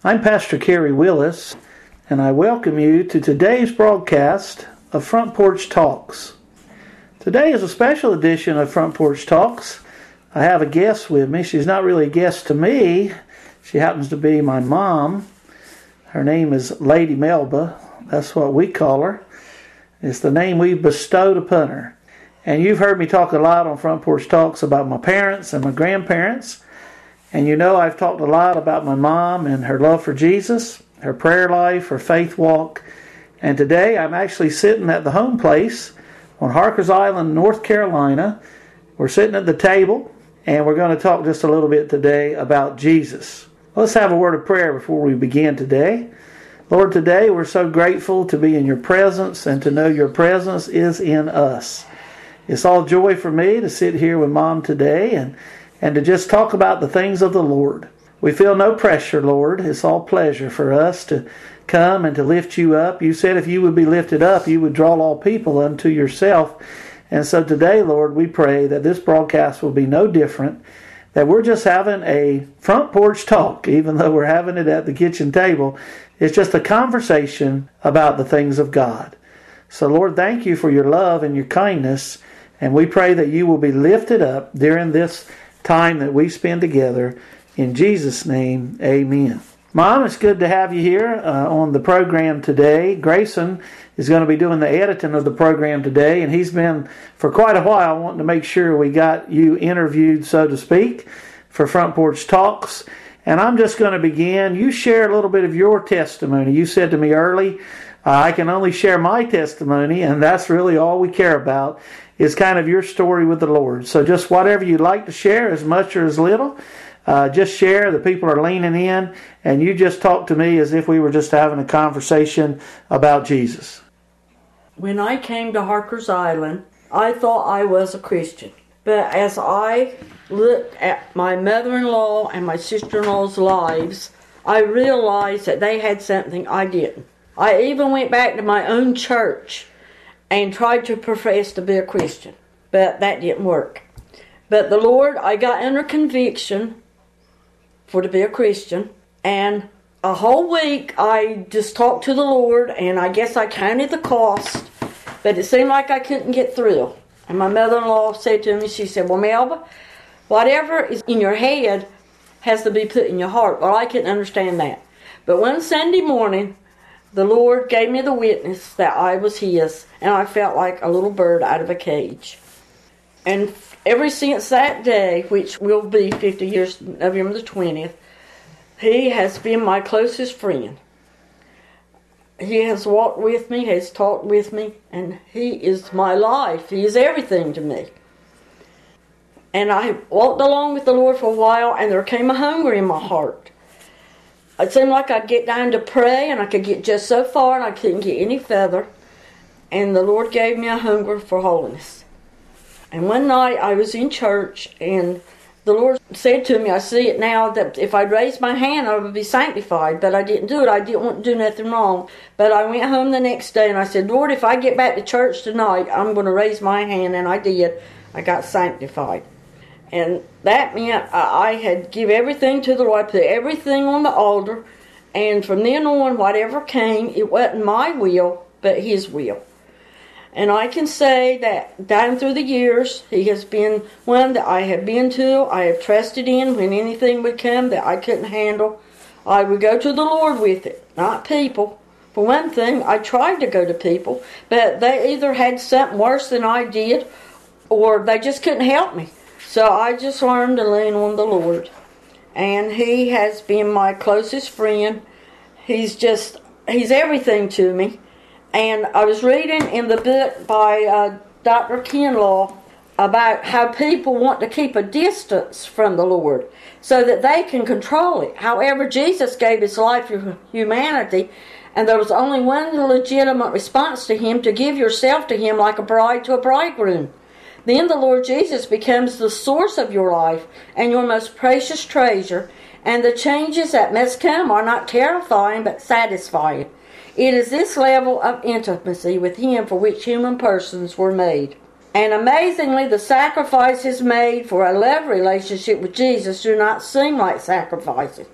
I'm Pastor Kerry Willis, and I welcome you to today's broadcast of Front Porch Talks. Today is a special edition of Front Porch Talks. I have a guest with me. She's not really a guest to me. She happens to be my mom. Her name is Lady Melba. That's what we call her. It's the name we bestowed upon her. And you've heard me talk a lot on Front Porch Talks about my parents and my grandparents. And you know I've talked a lot about my mom and her love for Jesus, her prayer life, her faith walk. And today I'm actually sitting at the home place on Harkers Island, North Carolina. We're sitting at the table, and we're going to talk just a little bit today about Jesus. Let's have a word of prayer before we begin today. Lord, today we're so grateful to be in your presence and to know your presence is in us. It's all joy for me to sit here with Mom today and to just talk about the things of the Lord. We feel no pressure, Lord. It's all pleasure for us to come and to lift you up. You said if you would be lifted up, you would draw all people unto yourself. And so today, Lord, we pray that this broadcast will be no different, that we're just having a front porch talk, even though we're having it at the kitchen table. It's just a conversation about the things of God. So, Lord, thank you for your love and your kindness, and we pray that you will be lifted up during this time that we spend together. In Jesus' name, amen. Mom, it's good to have you here on the program today. Grayson is going to be doing the editing of the program today, and he's been for quite a while wanting to make sure we got you interviewed, so to speak, for Front Porch Talks. And I'm just going to begin. You share a little bit of your testimony. You said to me early, I can only share my testimony, and that's really all we care about, is kind of your story with the Lord. So just whatever you'd like to share, as much or as little, just share. The people are leaning in, and you just talk to me as if we were just having a conversation about Jesus. When I came to Harkers Island, I thought I was a Christian. But as I looked at my mother-in-law and my sister-in-law's lives, I realized that they had something I didn't. I even went back to my own church and tried to profess to be a Christian, but that didn't work. But the Lord, I got under conviction for to be a Christian, and a whole week I just talked to the Lord, and I guess I counted the cost, but it seemed like I couldn't get through. And my mother-in-law said to me, she said, well, Melba, whatever is in your head has to be put in your heart. Well, I couldn't understand that. But one Sunday morning, the Lord gave me the witness that I was His, and I felt like a little bird out of a cage. And ever since that day, which will be 50 years, November the 20th, He has been my closest friend. He has walked with me, has talked with me, and He is my life. He is everything to me. And I walked along with the Lord for a while, and there came a hunger in my heart. It seemed like I'd get down to pray, and I could get just so far, and I couldn't get any further. And the Lord gave me a hunger for holiness. And one night I was in church, and the Lord said to me, I see it now, that if I'd raise my hand, I would be sanctified. But I didn't do it. I didn't want to do nothing wrong. But I went home the next day, and I said, Lord, if I get back to church tonight, I'm going to raise my hand. And I did. I got sanctified. And that meant I had give everything to the Lord, put everything on the altar, and from then on, whatever came, it wasn't my will, but His will. And I can say that down through the years, He has been one that I have been to, I have trusted in when anything would come that I couldn't handle. I would go to the Lord with it, not people. For one thing, I tried to go to people, but they either had something worse than I did, or they just couldn't help me. So I just learned to lean on the Lord. And He has been my closest friend. He's everything to me. And I was reading in the book by Dr. Kinlaw about how people want to keep a distance from the Lord so that they can control it. However, Jesus gave His life for humanity, and there was only one legitimate response to Him: to give yourself to Him like a bride to a bridegroom. Then the Lord Jesus becomes the source of your life and your most precious treasure, and the changes that must come are not terrifying but satisfying. It is this level of intimacy with Him for which human persons were made. And amazingly, the sacrifices made for a love relationship with Jesus do not seem like sacrifices.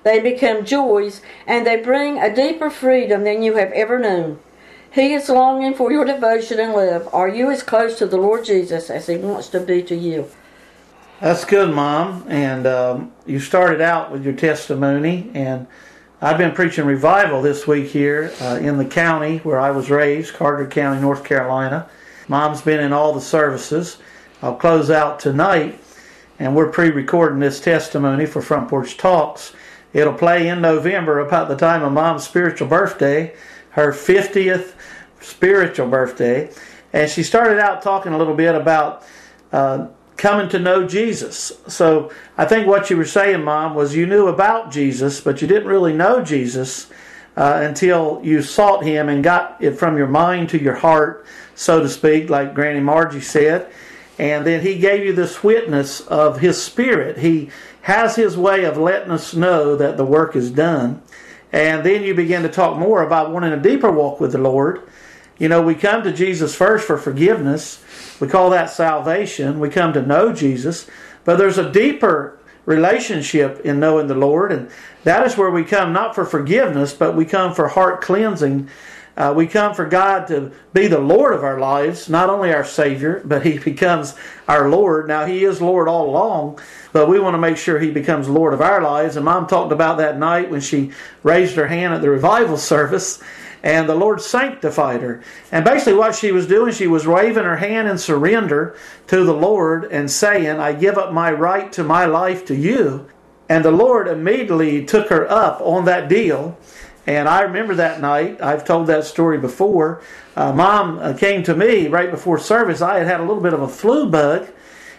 They become joys, and they bring a deeper freedom than you have ever known. He is longing for your devotion and love. Are you as close to the Lord Jesus as He wants to be to you? That's good, Mom. And you started out with your testimony, and I've been preaching revival this week here in the county where I was raised, Carter County, North Carolina. Mom's been in all the services. I'll close out tonight, and we're pre-recording this testimony for Front Porch Talks. It'll play in November about the time of Mom's spiritual birthday, her 50th spiritual birthday. And she started out talking a little bit about coming to know Jesus. So I think what you were saying, Mom, was you knew about Jesus, but you didn't really know Jesus until you sought Him and got it from your mind to your heart, so to speak, like Granny Margie said. And then He gave you this witness of His Spirit. He has His way of letting us know that the work is done. And then you begin to talk more about wanting a deeper walk with the Lord. You know, we come to Jesus first for forgiveness. We call that salvation. We come to know Jesus. But there's a deeper relationship in knowing the Lord. And that is where we come not for forgiveness, but we come for heart cleansing. We come for God to be the Lord of our lives, not only our Savior, but He becomes our Lord. Now, He is Lord all along, but we want to make sure He becomes Lord of our lives. And Mom talked about that night when she raised her hand at the revival service, and the Lord sanctified her. And basically what she was doing, she was waving her hand in surrender to the Lord and saying, I give up my right to my life to you. And the Lord immediately took her up on that deal. And I remember that night. I've told that story before. Mom came to me right before service. I had a little bit of a flu bug.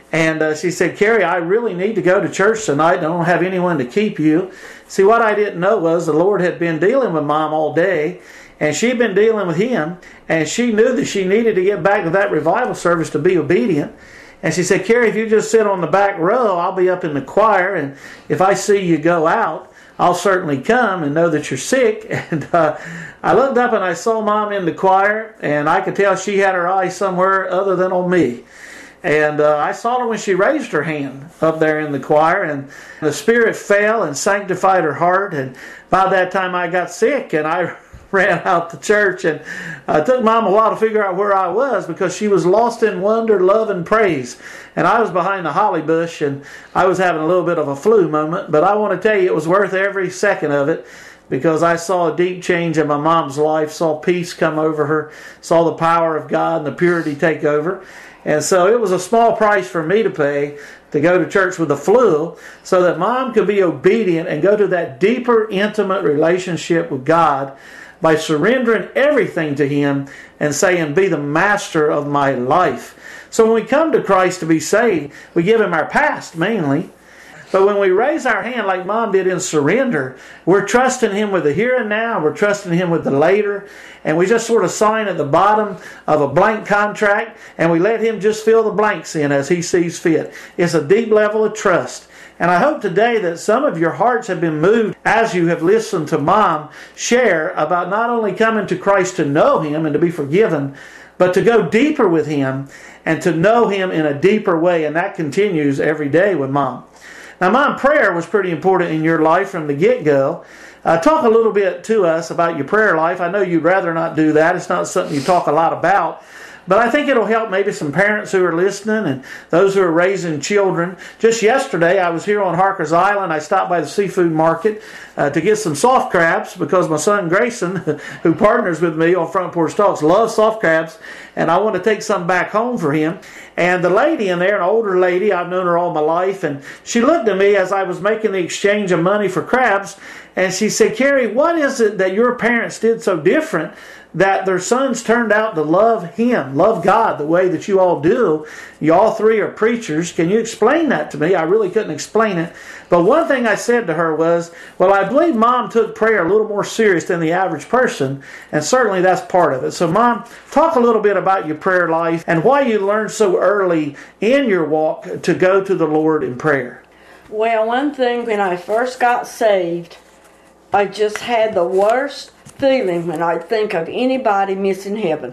And she said, Carrie, I really need to go to church tonight. I don't have anyone to keep you. See, what I didn't know was the Lord had been dealing with Mom all day. And she'd been dealing with Him. And she knew that she needed to get back to that revival service to be obedient. And she said, Carrie, if you just sit on the back row, I'll be up in the choir. And if I see you go out, I'll certainly come and know that you're sick. And I looked up and I saw Mom in the choir, and I could tell she had her eyes somewhere other than on me. And I saw her when she raised her hand up there in the choir, and the Spirit fell and sanctified her heart. And by that time I got sick, and I ran out to church, and it took Mom a while to figure out where I was because she was lost in wonder, love, and praise. And I was behind the holly bush, and I was having a little bit of a flu moment. But I want to tell you, it was worth every second of it because I saw a deep change in my mom's life, saw peace come over her, saw the power of God and the purity take over. And so it was a small price for me to pay to go to church with the flu so that Mom could be obedient and go to that deeper, intimate relationship with God by surrendering everything to Him and saying, be the master of my life. So when we come to Christ to be saved, we give Him our past mainly. But when we raise our hand like Mom did in surrender, we're trusting Him with the here and now, we're trusting Him with the later, and we just sort of sign at the bottom of a blank contract, and we let Him just fill the blanks in as He sees fit. It's a deep level of trust. And I hope today that some of your hearts have been moved as you have listened to Mom share about not only coming to Christ to know Him and to be forgiven, but to go deeper with Him and to know Him in a deeper way. And that continues every day with Mom. Now, Mom, prayer was pretty important in your life from the get-go. Talk a little bit to us about your prayer life. I know you'd rather not do that. It's not something you talk a lot about. But I think it'll help maybe some parents who are listening and those who are raising children. Just yesterday, I was here on Harker's Island. I stopped by the seafood market to get some soft crabs because my son Grayson, who partners with me on Front Porch Talks, loves soft crabs, and I want to take some back home for him. And the lady in there, an older lady, I've known her all my life, and she looked at me as I was making the exchange of money for crabs, and she said, Carrie, what is it that your parents did so different that their sons turned out to love Him, love God the way that you all do? You all three are preachers. Can you explain that to me? I really couldn't explain it. But one thing I said to her was, well, I believe Mom took prayer a little more serious than the average person, and certainly that's part of it. So, Mom, talk a little bit about your prayer life and why you learned so early in your walk to go to the Lord in prayer. Well, one thing, when I first got saved, I just had the worst feeling when I think of anybody missing heaven.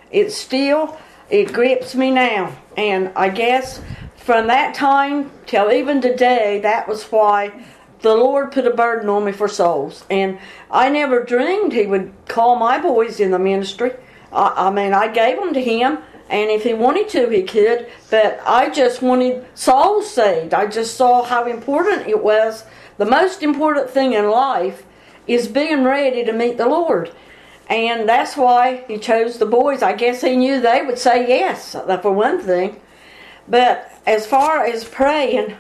It grips me now. And I guess from that time till even today, that was why the Lord put a burden on me for souls. And I never dreamed He would call my boys in the ministry. I mean, I gave them to Him, and if He wanted to, He could. But I just wanted souls saved. I just saw how important it was. The most important thing in life is being ready to meet the Lord. And that's why He chose the boys. I guess He knew they would say yes, for one thing. But as far as praying,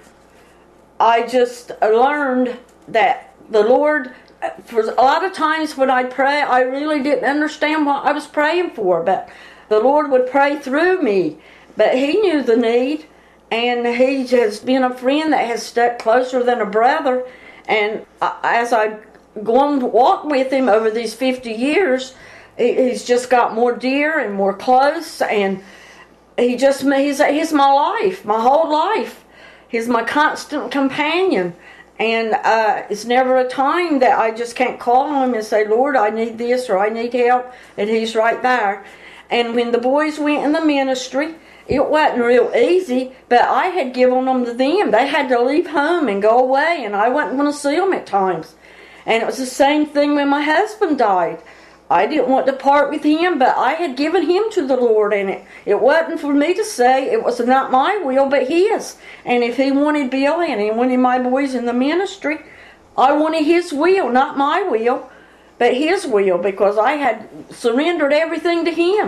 I just learned that the Lord, for a lot of times when I'd pray, I really didn't understand what I was praying for. But the Lord would pray through me. But He knew the need. And He has been a friend that has stuck closer than a brother. And as I've gone to walk with Him over these 50 years, He's just got more dear and more close. And He's my life, my whole life. He's my constant companion. And it's never a time that I just can't call on Him and say, Lord, I need this or I need help. And He's right there. And when the boys went in the ministry, it wasn't real easy, but I had given them to them. They had to leave home and go away, and I wasn't going to see them at times. And it was the same thing when my husband died. I didn't want to part with him, but I had given him to the Lord, and it wasn't for me to say. It was not my will, but His. And if He wanted Bill and He wanted my boys in the ministry, I wanted His will, not my will, but His will, because I had surrendered everything to Him.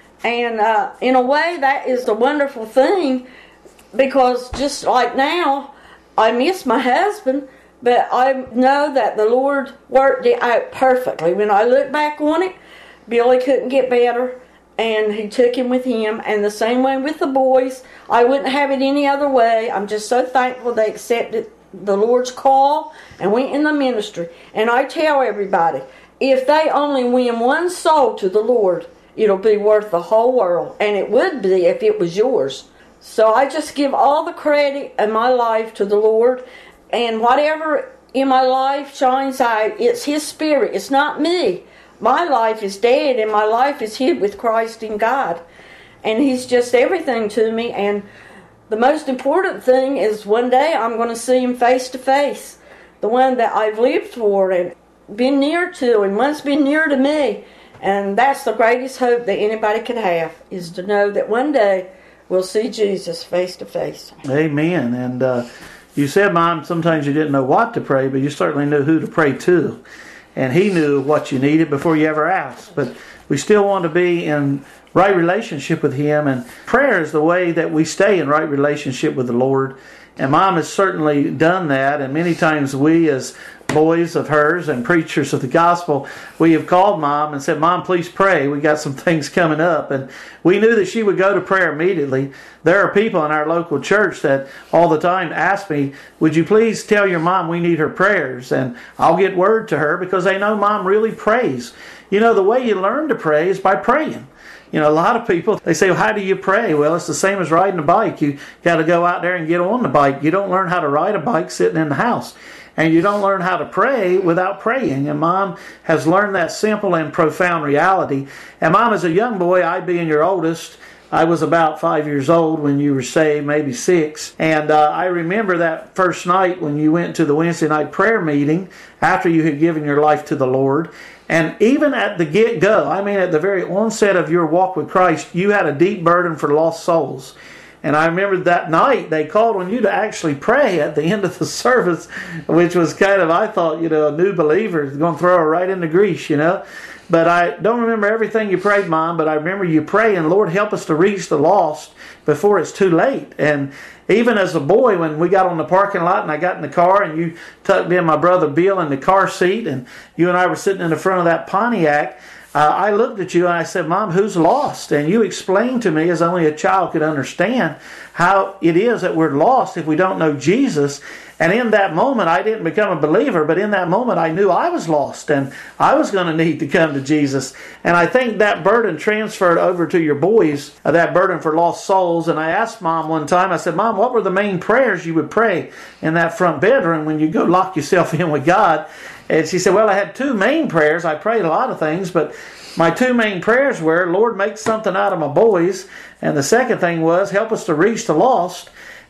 And in a way, that is the wonderful thing, because just like now, I miss my husband, but I know that the Lord worked it out perfectly. When I look back on it, Billy couldn't get better, and He took him with Him. And the same way with the boys. I wouldn't have it any other way. I'm just so thankful they accepted the Lord's call and went in the ministry. And I tell everybody, if they only win one soul to the Lord, it'll be worth the whole world. And it would be if it was yours. So I just give all the credit in my life to the Lord. And whatever in my life shines out, it's His Spirit. It's not me. My life is dead, and my life is hid with Christ in God. And He's just everything to me. And the most important thing is one day I'm going to see Him face to face. The one that I've lived for and been near to, and one's been near to me. And that's the greatest hope that anybody could have, is to know that one day we'll see Jesus face to face. Amen. And you said, Mom, sometimes you didn't know what to pray, but you certainly knew who to pray to. And He knew what you needed before you ever asked. But we still want to be in right relationship with Him. And prayer is the way that we stay in right relationship with the Lord. And Mom has certainly done that. And many times we, as boys of hers and preachers of the gospel, we have called Mom and said, Mom, please pray. We got some things coming up. And we knew that she would go to prayer immediately. There are people in our local church that all the time ask me, would you please tell your mom we need her prayers? And I'll get word to her because they know Mom really prays. You know, the way you learn to pray is by praying. You know, a lot of people, they say, well, how do you pray? Well, it's the same as riding a bike. You got to go out there and get on the bike. You don't learn how to ride a bike sitting in the house. And you don't learn how to pray without praying. And Mom has learned that simple and profound reality. And Mom, as a young boy, I being your oldest, I was about 5 years old when you were saved, maybe 6. And I remember that first night when you went to the Wednesday night prayer meeting after you had given your life to the Lord. And even at the get-go, I mean at the very onset of your walk with Christ, you had a deep burden for lost souls. And I remember that night they called on you to actually pray at the end of the service, which was kind of, I thought, you know, a new believer is going to throw her right into grease, you know. But I don't remember everything you prayed, Mom, but I remember you praying, Lord, help us to reach the lost before it's too late. And even as a boy, when we got on the parking lot and I got in the car and you tucked in my brother Bill in the car seat and you and I were sitting in the front of that Pontiac, I looked at you and I said, Mom, who's lost? And you explained to me, as only a child could understand, how it is that we're lost if we don't know Jesus. And in that moment, I didn't become a believer, but in that moment, I knew I was lost and I was going to need to come to Jesus. And I think that burden transferred over to your boys, that burden for lost souls. And I asked Mom one time, I said, Mom, what were the main prayers you would pray in that front bedroom when you go lock yourself in with God? And she said, well, I had two main prayers. I prayed a lot of things, but my two main prayers were, Lord, make something out of my boys. And the second thing was, help us to reach the lost.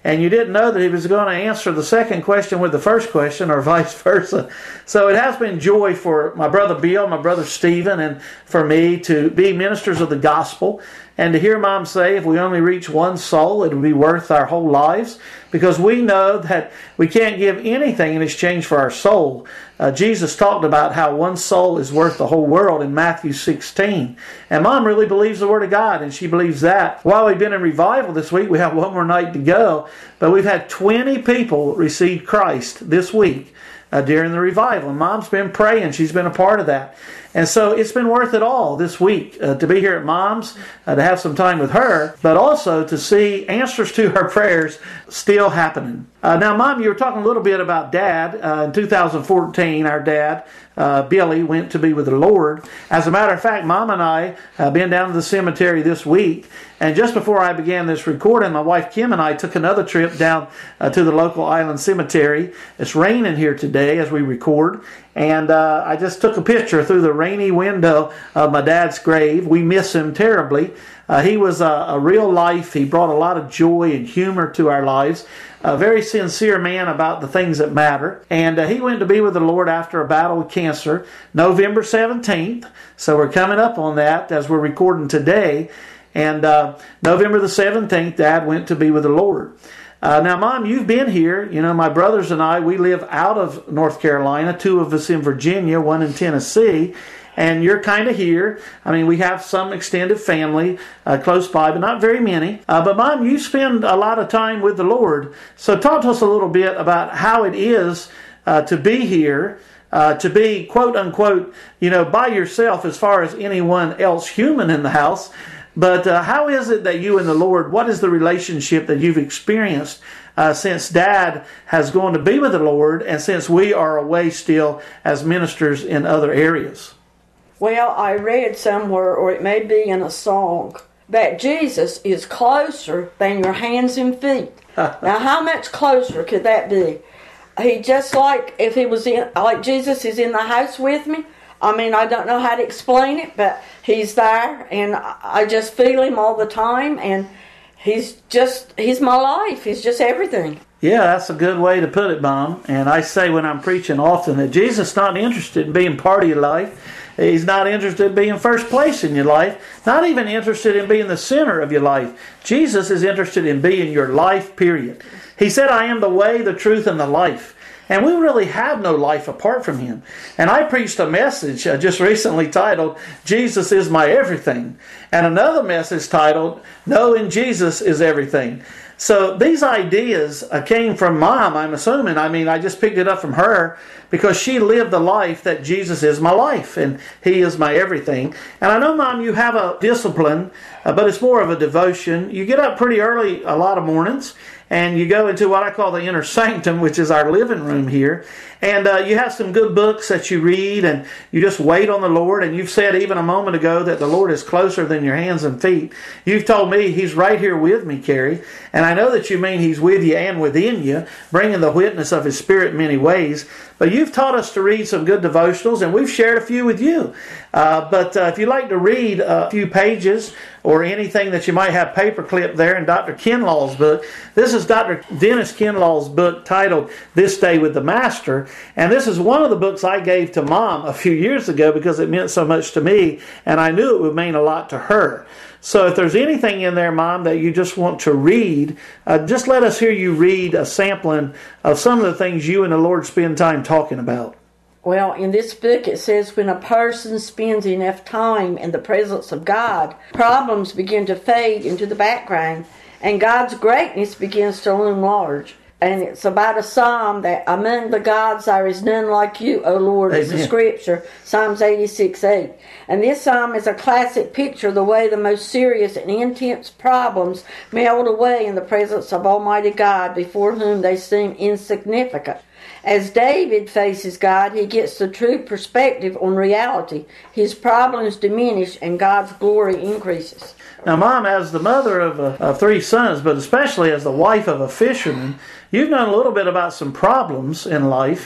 and you didn't know that he was going to answer the second question with the first question, or vice versa. So it has been joy for my brother Bill, my brother Stephen, and for me to be ministers of the gospel, and to hear Mom say if we only reach one soul, it would be worth our whole lives, because we know that we can't give anything in exchange for our soul. Jesus talked about how one soul is worth the whole world in Matthew 16. And Mom really believes the Word of God, and she believes that. While we've been in revival this week, we have one more night to go, but we've had 20 people receive Christ this week during the revival. And Mom's been praying. She's been a part of that. And so it's been worth it all this week to be here at Mom's, to have some time with her, but also to see answers to her prayers still happening. Now, Mom, you were talking a little bit about Dad. In 2014, our dad, Billy, went to be with the Lord. As a matter of fact, Mom and I have been down to the cemetery this week. And just before I began this recording, my wife Kim and I took another trip down to the local island cemetery. It's raining here today as we record. And I just took a picture through the rainy window of my dad's grave. We miss him terribly. He was a real life. He brought a lot of joy and humor to our lives. A very sincere man about the things that matter. And he went to be with the Lord after a battle with cancer, November 17th. So we're coming up on that as we're recording today. And November the 17th, Dad went to be with the Lord. Now, Mom, you've been here. You know, my brothers and I, we live out of North Carolina, 2 of us in Virginia, 1 in Tennessee. And you're kind of here. I mean, we have some extended family close by, but not very many. But Mom, you spend a lot of time with the Lord. So talk to us a little bit about how it is to be here, to be, quote unquote, you know, by yourself as far as anyone else human in the house. But how is it that you and the Lord, what is the relationship that you've experienced since Dad has gone to be with the Lord and since we are away still as ministers in other areas? Well, I read somewhere, or it may be in a song, that Jesus is closer than your hands and feet. Now, how much closer could that be? He just like, if he was in, like Jesus is in the house with me. I mean, I don't know how to explain it, but he's there, and I just feel him all the time, and he's my life. He's just everything. Yeah, that's a good way to put it, Mom. And I say when I'm preaching often that Jesus is not interested in being part of your life. He's not interested in being first place in your life. Not even interested in being the center of your life. Jesus is interested in being your life, period. He said, I am the way, the truth, and the life. And we really have no life apart from Him. And I preached a message just recently titled, Jesus is my everything. And another message titled, Knowing Jesus is everything. So these ideas came from Mom, I'm assuming. I mean, I just picked it up from her because she lived the life that Jesus is my life and He is my everything. And I know, Mom, you have a discipline, but it's more of a devotion. You get up pretty early a lot of mornings, and you go into what I call the inner sanctum, which is our living room here. And you have some good books that you read, and you just wait on the Lord. And you've said even a moment ago that the Lord is closer than your hands and feet. You've told me He's right here with me, Carrie. And I know that you mean He's with you and within you, bringing the witness of His Spirit in many ways. But you've taught us to read some good devotionals, and we've shared a few with you. But if you'd like to read a few pages or anything that you might have paper clipped there in Dr. Kinlaw's book, this is Dr. Dennis Kinlaw's book titled This Day with the Master. And this is one of the books I gave to Mom a few years ago because it meant so much to me, and I knew it would mean a lot to her. So if there's anything in there, Mom, that you just want to read, just let us hear you read a sampling of some of the things you and the Lord spend time talking about. Well, in this book it says when a person spends enough time in the presence of God, problems begin to fade into the background and God's greatness begins to loom large. And it's about a psalm that among the gods there is none like you, O Lord, is the scripture, Psalms 86:8. And this psalm is a classic picture of the way the most serious and intense problems melt away in the presence of Almighty God, before whom they seem insignificant. As David faces God, he gets the true perspective on reality. His problems diminish and God's glory increases. Now, Mom, as the mother of 3 sons, but especially as the wife of a fisherman, you've known a little bit about some problems in life.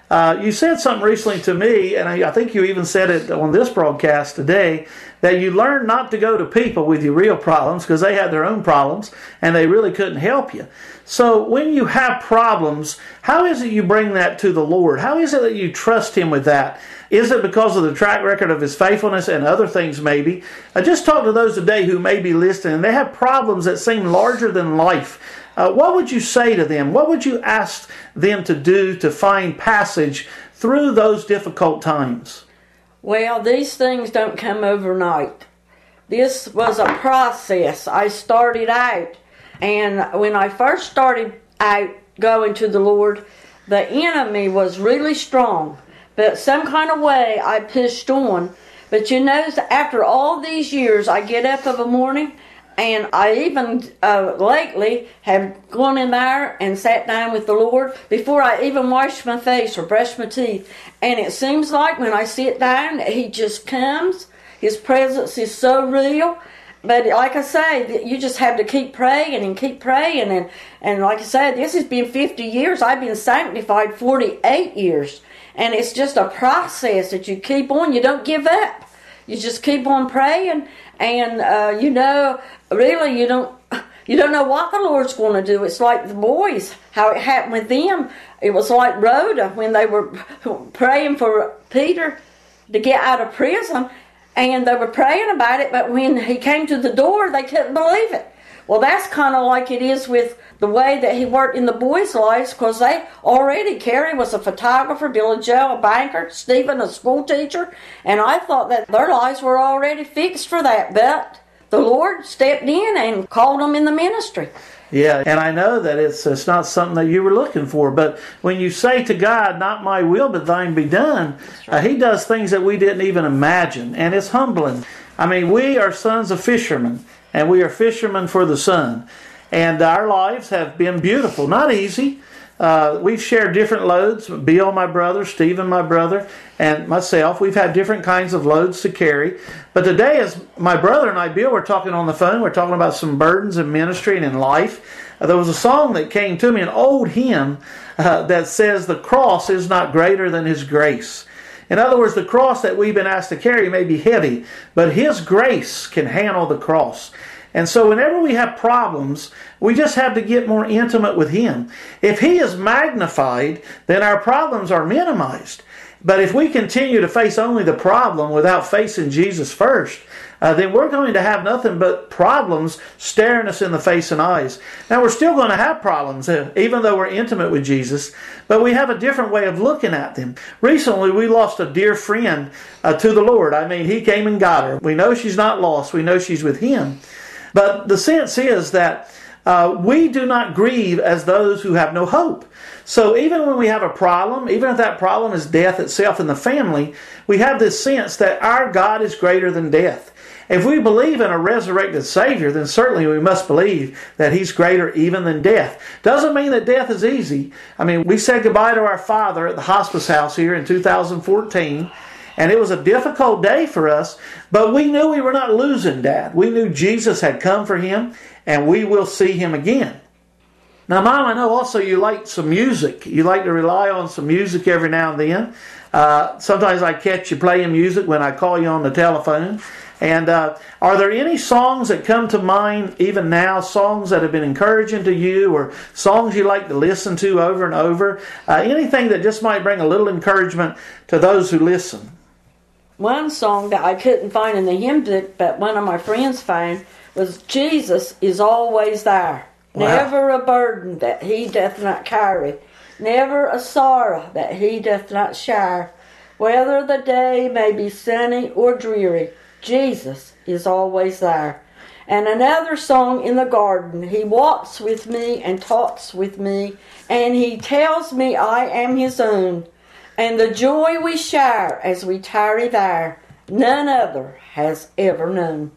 You said something recently to me, and I think you even said it on this broadcast today, that you learn not to go to people with your real problems because they had their own problems and they really couldn't help you. So when you have problems, how is it you bring that to the Lord? How is it that you trust Him with that? Is it because of the track record of His faithfulness and other things maybe? Just talk to those today who may be listening and they have problems that seem larger than life. What would you say to them? What would you ask them to do to find passage through those difficult times? Well, these things don't come overnight. This was a process. I started out, and when I first started out going to the Lord, the enemy was really strong. But some kind of way I pushed on. But you know, after all these years, I get up of a morning, and I even lately have gone in there and sat down with the Lord before I even wash my face or brush my teeth. And it seems like when I sit down, He just comes. His presence is so real. But like I say, you just have to keep praying and keep praying. And like I said, this has been 50 years. I've been sanctified 48 years. And it's just a process that you keep on. You don't give up. You just keep on praying. And, you know, really you don't know what the Lord's going to do. It's like the boys, how it happened with them. It was like Rhoda when they were praying for Peter to get out of prison. And they were praying about it, but when he came to the door, they couldn't believe it. Well, that's kind of like it is with the way that he worked in the boys' lives, because they already, Carrie was a photographer, Billy Joe a banker, Stephen a school teacher, and I thought that their lives were already fixed for that, but the Lord stepped in and called them in the ministry. Yeah, and I know that it's not something that you were looking for, but when you say to God, not my will, but thine be done, He does things that we didn't even imagine, and it's humbling. I mean, we are sons of fishermen, and we are fishermen for the Son, and our lives have been beautiful, not easy. We've shared different loads. Bill, my brother, Stephen, my brother, and myself. We've had different kinds of loads to carry. But today, as my brother and I, Bill, were talking on the phone, we're talking about some burdens in ministry and in life. There was a song that came to me, an old hymn that says, "The cross is not greater than His grace." In other words, the cross that we've been asked to carry may be heavy, but His grace can handle the cross. And so whenever we have problems, we just have to get more intimate with Him. If He is magnified, then our problems are minimized. But if we continue to face only the problem without facing Jesus first, then we're going to have nothing but problems staring us in the face and eyes. Now, we're still going to have problems, even though we're intimate with Jesus, but we have a different way of looking at them. Recently, we lost a dear friend to the Lord. I mean, He came and got her. We know she's not lost. We know she's with Him. But the sense is that we do not grieve as those who have no hope. So even when we have a problem, even if that problem is death itself in the family, we have this sense that our God is greater than death. If we believe in a resurrected Savior, then certainly we must believe that He's greater even than death. Doesn't mean that death is easy. I mean, we said goodbye to our father at the hospice house here in 2014, and it was a difficult day for us, but we knew we were not losing Dad. We knew Jesus had come for him, and we will see Him again. Now, Mom, I know also you like some music. You like to rely on some music every now and then. Sometimes I catch you playing music when I call you on the telephone. And are there any songs that come to mind even now, songs that have been encouraging to you, or songs you like to listen to over and over? Anything that just might bring a little encouragement to those who listen? One song that I couldn't find in the hymn book, but one of my friends found, was "Jesus is always there. Wow. Never a burden that He doth not carry, never a sorrow that He doth not share. Whether the day may be sunny or dreary, Jesus is always there." And another song in the garden, "He walks with me and talks with me, and He tells me I am His own. And the joy we share as we tarry there, none other has ever known."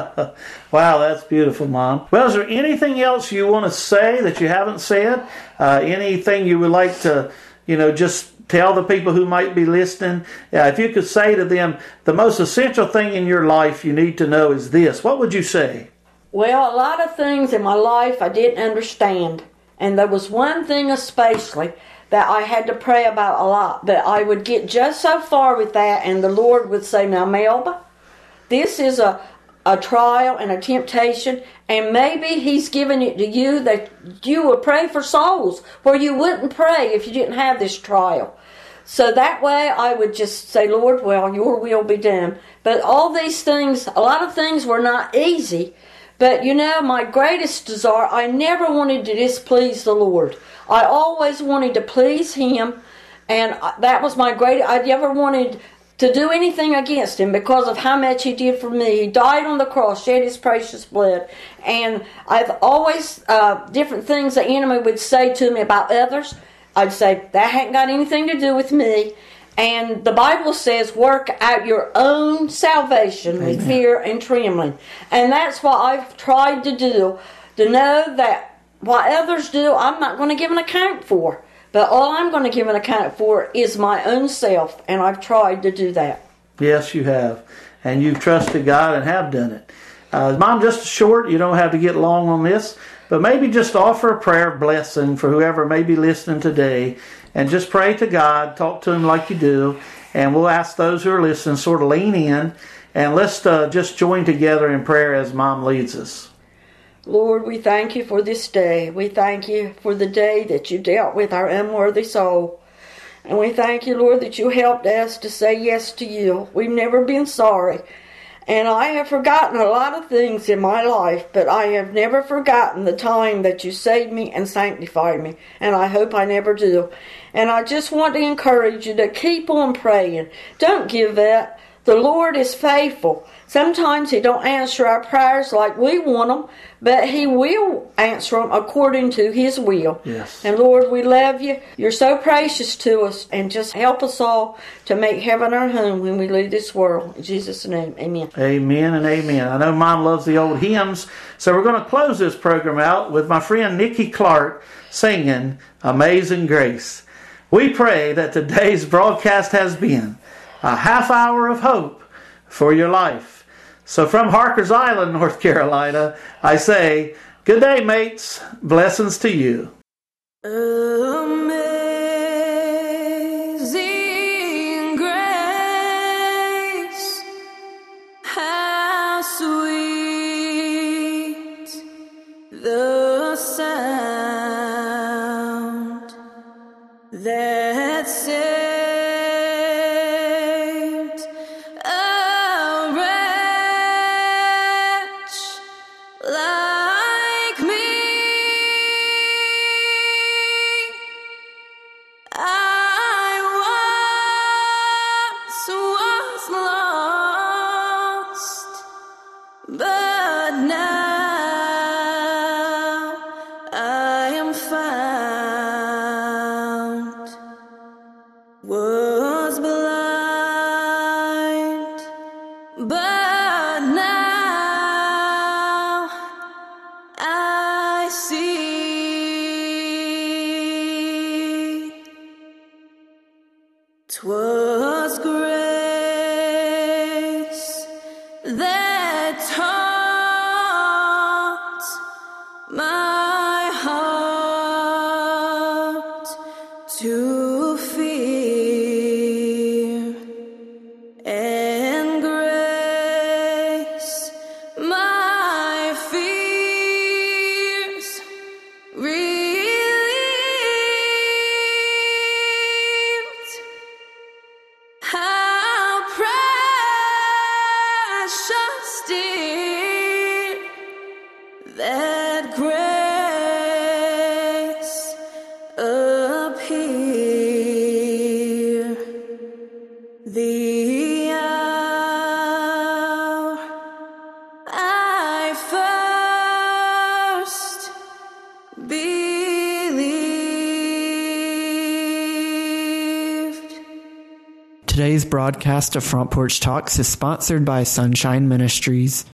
Wow, that's beautiful, Mom. Well, is there anything else you want to say that you haven't said? Anything you would like to, just tell the people who might be listening? If you could say to them, the most essential thing in your life you need to know is this, what would you say? Well, a lot of things in my life I didn't understand. And there was one thing especially that I had to pray about a lot. But I would get just so far with that, and the Lord would say, now, Melba, this is a trial and a temptation, and maybe He's given it to you that you would pray for souls where you wouldn't pray if you didn't have this trial. So that way I would just say, Lord, well, your will be done. But all these things, a lot of things were not easy. But my greatest desire, I never wanted to displease the Lord. I always wanted to please Him. And that was my greatest, I never wanted to do anything against Him because of how much He did for me. He died on the cross, shed His precious blood. And I've always, different things the enemy would say to me about others, I'd say, that hadn't got anything to do with me. And the Bible says, work out your own salvation Amen. With fear and trembling. And that's what I've tried to do, to know that what others do, I'm not going to give an account for. But all I'm going to give an account for is my own self, and I've tried to do that. Yes, you have. And you've trusted God and have done it. Mom, just short, you don't have to get long on this, but maybe just offer a prayer blessing for whoever may be listening today, and just pray to God, talk to Him like you do, and we'll ask those who are listening sort of lean in, and let's just join together in prayer as Mom leads us. Lord, we thank You for this day. We thank You for the day that You dealt with our unworthy soul. And we thank You, Lord, that You helped us to say yes to You. We've never been sorry. And I have forgotten a lot of things in my life, but I have never forgotten the time that You saved me and sanctified me. And I hope I never do. And I just want to encourage you to keep on praying. Don't give up. The Lord is faithful. Sometimes He don't answer our prayers like we want them, but He will answer them according to His will. Yes. And Lord, we love You. You're so precious to us, and just help us all to make heaven our home when we leave this world. In Jesus' name, amen. Amen and amen. I know Mom loves the old hymns, so we're going to close this program out with my friend Nikki Clark singing Amazing Grace. We pray that today's broadcast has been a half hour of hope for your life. So from Harkers Island, North Carolina, I say, good day, mates. Blessings to you. Amazing grace, how sweet the sound that saved Today's broadcast of Front Porch Talks is sponsored by Sunshine Ministries.